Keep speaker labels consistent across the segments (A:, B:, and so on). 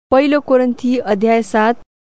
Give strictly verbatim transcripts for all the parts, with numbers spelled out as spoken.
A: पहिलो कोरिन्थी अध्याय सात।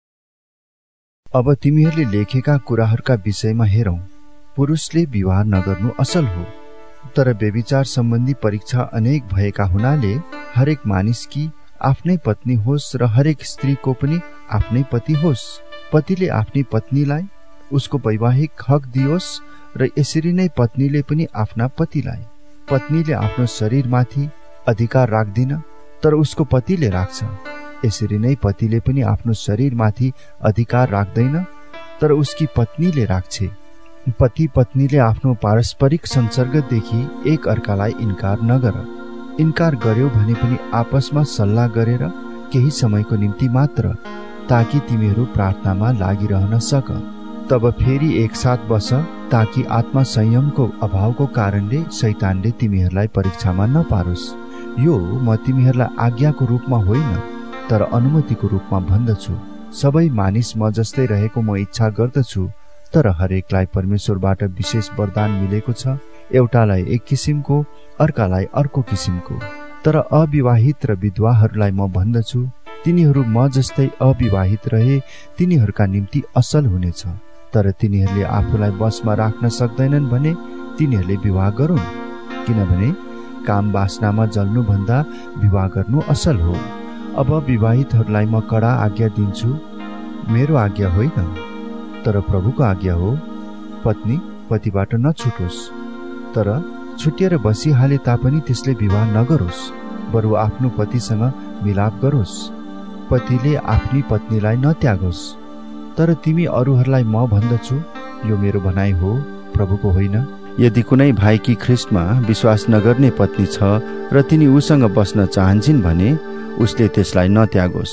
B: अब तिमीहरूले लेखेका कुराहरूका विषयमा हेरौं। पुरुषले विवाह नगर्नु असल हो, तर व्यभिचार सम्बन्धी परीक्षा अनेक भएका हुनाले हरेक मानिसकी आफ्नै पत्नी होस् र हरेक स्त्रीको पनि आफ्नै पति होस्। पतिले आफ्नी पत्नीलाई उसको वैवाहिक हक दियोस् र यसरी नै पत्नीले पनि आफ्ना पतिलाई। पत्नीले आफ्नो शरीरमाथि अधिकार राख्दिन, तर उसको पतिले राख्छ। यसरी नै पतिले पनि आफ्नो शरीरमाथि अधिकार राख्दैन, तर उसकी पत्नीले राख्छे। पति पत्नीले आफ्नो पारस्परिक संसर्गदेखि एक अर्कालाई इन्कार नगर। इन्कार गर्यो भने पनि आपसमा सल्लाह गरेर केही समयको निम्ति मात्र, ताकि तिमीहरू प्रार्थनामा लागिरहन सक। तब फेरि एकसाथ बस, ताकि आत्मा संयमको अभावको कारणले शैतानले तिमीहरूलाई परीक्षामा नपारोस्। यो म तिमीहरूलाई आज्ञाको रूपमा होइन, तर अनुमतिको रूपमा भन्दछु। सबै मानिस म जस्तै रहेको म इच्छा गर्दछु, तर हरेकलाई परमेश्वरबाट विशेष वरदान मिलेको छ। एउटालाई एक किसिमको, अर्कालाई अर्को किसिमको। तर अविवाहित र विधवाहरूलाई म भन्दछु, तिनीहरू म जस्तै अविवाहित रहे तिनीहरूका निम्ति असल हुनेछ। तर तिनीहरूले आफूलाई बसमा राख्न सक्दैनन् भने तिनीहरूले विवाह गरून्, किनभने काम वासनामा जल्नुभन्दा विवाह गर्नु असल हो। अब विवाहितहरूलाई म कडा आज्ञा दिन्छु, मेरो आज्ञा होइन, तर प्रभुको आज्ञा हो। पत्नी पतिबाट नछुटोस्, तर छुटिएर बसिहाले तापनि त्यसले विवाह नगरोस्, बरु आफ्नो पतिसँग मिलाप गरोस्। पतिले आफ्नी पत्नीलाई नत्यागोस्। तर तिमी अरूहरूलाई म भन्दछु, यो मेरो भनाइ हो, प्रभुको होइन। यदि कुनै भाइकी ख्रीष्टमा विश्वास नगर्ने पत्नी छ र तिनी उसँग बस्न चाहन्छन् भने उसले त्यसलाई नत्यागोस्।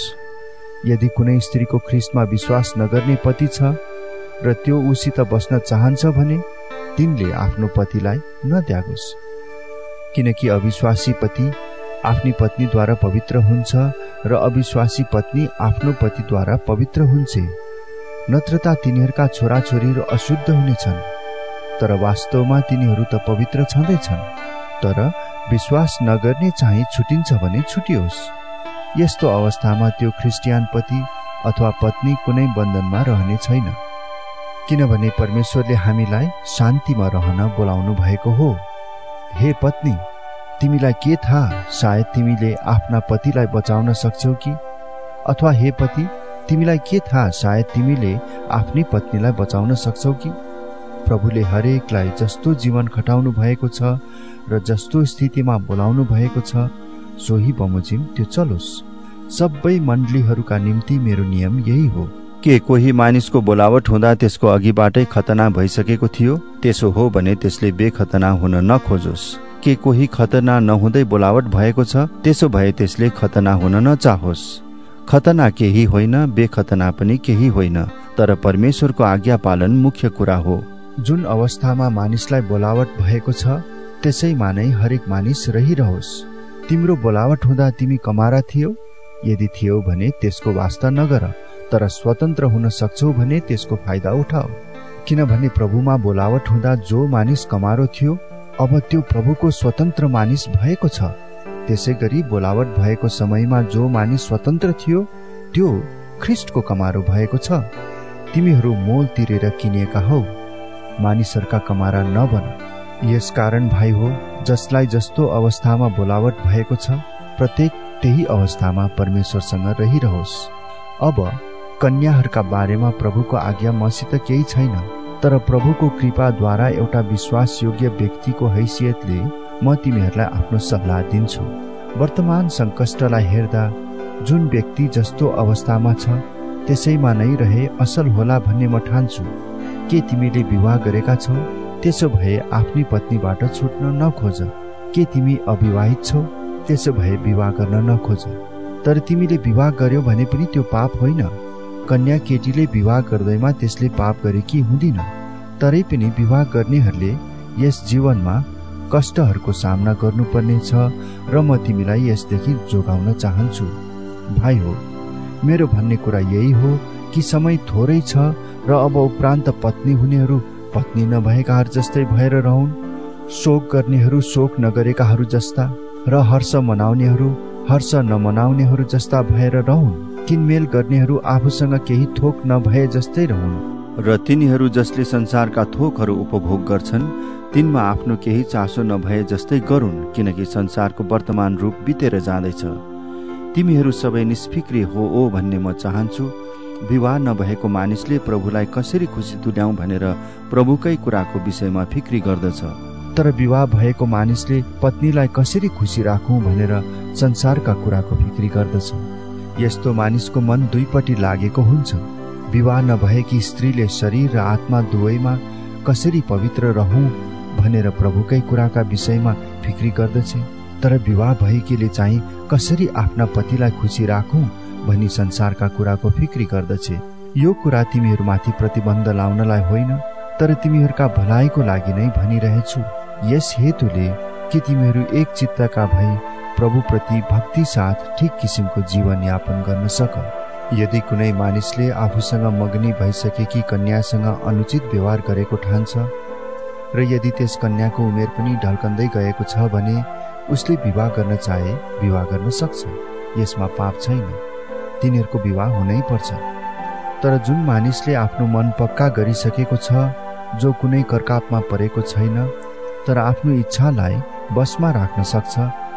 B: यदि कुनै स्त्रीको ख्रीष्टमा विश्वास नगर्ने पति छ र त्यो उसित बस्न चाहन्छ भने तिनले आफ्नो पतिलाई नत्यागोस्। किनकि अविश्वासी पति आफ्नी पत्नीद्वारा पवित्र हुन्छ र अविश्वासी पत्नी आफ्नो पतिद्वारा पवित्र हुन्छ। नत्रता तिनीहरूका छोराछोरीहरू अशुद्ध हुनेछन्, तर वास्तवमा तिनीहरू त पवित्र छँदैछन्। तर विश्वास नगर्ने चाहिँ छुटिन्छ भने छुटियोस्। यस्तो अवस्थामा त्यो ख्रिस्टियन पति अथवा पत्नी कुनै बन्धनमा रहने छैन, किनभने परमेश्वरले हामीलाई शान्तिमा रहन बोलाउनु भएको हो। हे पत्नी, तिमीलाई के थाहा, सायद तिमीले आफ्ना पतिलाई बचाउन सक्छौ कि? अथवा हे पति, तिमीलाई के थाहा, सायद तिमीले आफ्नी पत्नीलाई बचाउन सक्छौ कि? प्रभुले हरेकलाई जस्तो जीवन खटाउनु भएको छ र जस्तो स्थितिमा बोलाउनु भएको छ, सोही बमोजिम त्यो चलोस्। सबै मण्डलीहरूका निम्ति मेरो नियम यही हो। के कोही मानिसको बोलावट हुँदा त्यसको अघिबाटै खतना भइसकेको थियो? त्यसो हो भने त्यसले बेखतना हुन नखोजोस्। के कोही खतना नहुँदै बोलावट भएको छ? त्यसो भए त्यसले खतना हुन नचाहोस्। खतना केही होइन, बेखतना पनि केही होइन, तर परमेश्वरको आज्ञा पालन मुख्य कुरा हो। जुन अवस्थामा मानिसलाई बोलावट भएको छ त्यसैमा नै हरेक मानिस रहिरहोस्। तिम्रो बोलावट हुँदा तिमी कमारा थियौ? यदि थियौ भने त्यसको वास्ता नगर, तर स्वतन्त्र हुन सक्छौ भने त्यसको फाइदा उठाऊ। किनभने प्रभुमा बोलावट हुँदा जो मानिस कमारो थियो, अब त्यो प्रभुको स्वतन्त्र मानिस भएको छ। त्यसै गरी बोलावट भएको समयमा जो मानिस स्वतन्त्र थियो, त्यो ख्रिस्टको कमारो भएको छ। तिमीहरू मोल तिरेर किनिएका हौ, मानिसहरूका कमारा नबन। यस कारण भाइ हो, जसलाई जस्तो अवस्थामा बोलावट भएको छ, प्रत्येक त्यही अवस्थामा परमेश्वरसँग रहिरहोस्। अब कन्याहरूका बारेमा प्रभुको आज्ञा मसित केही छैन, तर प्रभुको कृपाद्वारा एउटा विश्वास योग्य व्यक्तिको हैसियतले म तिमीहरूलाई आफ्नो सल्लाह दिन्छु। वर्तमान सङ्कष्टलाई हेर्दा जुन व्यक्ति जस्तो अवस्थामा छ त्यसैमा नै रहे असल होला भन्ने म ठान्छु। के तिमीले विवाह गरेका छौ? त्यसो भए आफ्नी पत्नीबाट छुट्न नखोज। के तिमी अविवाहित छौ? त्यसो भए विवाह गर्न नखोज। तर तिमीले विवाह गर्यो भने पनि त्यो पाप होइन। कन्या केटीले विवाह गर्दैमा त्यसले पाप गरेकी हुँदिन। तरै पनि विवाह गर्नेहरूले यस जीवनमा कष्टहरूको सामना गर्नुपर्ने छ र म तिमीलाई यसदेखि जोगाउन चाहन्छु। भाइ हो, मेरो भन्ने कुरा यही हो कि समय थोरै छ र अब उपरान्त पत्नी हुनेहरू पत्नी नभएकाहरू जस्तै भएर रहन्, शोक गर्नेहरू शोक नगरेकाहरू जस्ता, र हर्ष मनाउनेहरू हर्ष नमनाउनेहरू जस्ता भएर रहन्। किनमेल गर्नेहरू आफूसँग केही थोक नभए जस्तै रहन् र तिनीहरू जसले संसारका थोकहरू उपभोग गर्छन् तिनमा आफ्नो केही चासो नभए जस्तै गरून्, किनकि संसारको वर्तमान रूप बितेर जाँदैछ। तिमीहरू सबै निष्फिक्री हो ओ भन्ने म चाहन्छु। विवाह नभएको मानिसले प्रभुलाई कसरी खुसी तुल्याउँ भनेर प्रभुकै कुराको विषयमा फिक्री गर्दछ, तर विवाह भएको मानिसले पत्नीलाई कसरी खुसी राखौं भनेर संसारका कुराको फिक्री गर्दछ। यस्तो मानिसको मन दुईपट्टि लागेको हुन्छ। विवाह नभएकी स्त्रीले शरीर र आत्मा दुवैमा कसरी पवित्र रहौं भनेर प्रभुकै कुराका विषयमा फिक्री गर्दछ, तर विवाह भएकीले चाहिँ कसरी आफ्ना पतिलाई खुसी राखौं भनी संसारका कुराको फिक्री गर्दछ। यो कुरा तिमीहरूमाथि प्रतिबन्ध लाउनलाई होइन, तर तिमीहरूका भलाइको लागि नै भनिरहेछु। यस हेतुले कि तिमीहरू एक चित्तका भई प्रभुप्रति भक्ति साथ ठीक किसिमको जीवन यापन गर्न सक। यदि कुनै मानिसले आफूसँग मग्नी भइसकेकी कन्यासँग अनुचित व्यवहार गरेको ठान्छ र यदि त्यस कन्याको उमेर पनि ढल्कन्दै गएको छ भने उसले विवाह गर्न चाहे विवाह गर्न सक्छ। यसमा पाप छैन, तिनीहरूको विवाह हुनै पर्छ। तर जुन मानिसले आफ्नो मन पक्का गरिसकेको छ, जो कुनै करकापमा परेको छैन तर आफ्नो इच्छालाई बसमा राख्न सक्छ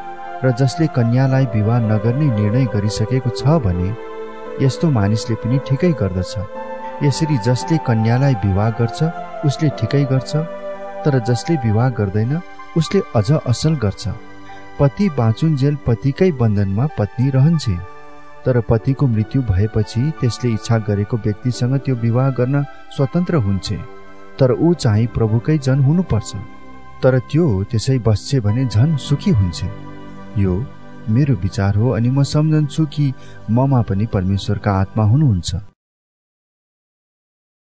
B: र जसले कन्यालाई विवाह नगर्ने निर्णय गरिसकेको छ भने यस्तो मानिसले पनि ठिकै गर्दछ। यसरी जसले कन्यालाई विवाह गर्छ उसले ठिकै गर्छ, तर जसले विवाह गर्दैन उसले अझ असल गर्छ। पति बाँचुन्जेल पतिकै बन्धनमा पत्नी रहन्छे, तर पतिको मृत्यु भएपछि त्यसले इच्छा गरेको व्यक्तिसँग त्यो विवाह गर्न स्वतन्त्र हुन्छ, तर ऊ चाहिँ प्रभुकै जन हुनुपर्छ। तर त्यो त्यसै बस्छे भने झन सुखी हुन्छ। यो मेरो विचार हो अनि म सम्झन्छु कि ममा पनि परमेश्वरका आत्मा हुनुहुन्छ।